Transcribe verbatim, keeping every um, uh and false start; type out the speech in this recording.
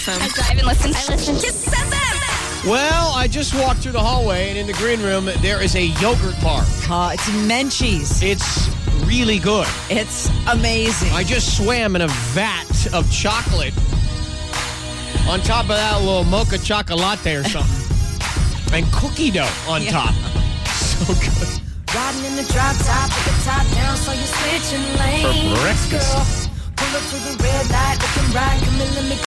awesome. I drive and listen. I listen. Kiss F M. Well, I just walked through the hallway, and in the green room, there is a yogurt bar. Uh, it's Menchie's. It's really good. It's amazing. I just swam in a vat of chocolate. On top of that, a little mocha chocolate or something. And cookie dough on Yeah. top. So good. Riding in the drop top with the top down, so you're switching lanes. For breakfast. Girl, pull up to the red light, looking right, come in, let me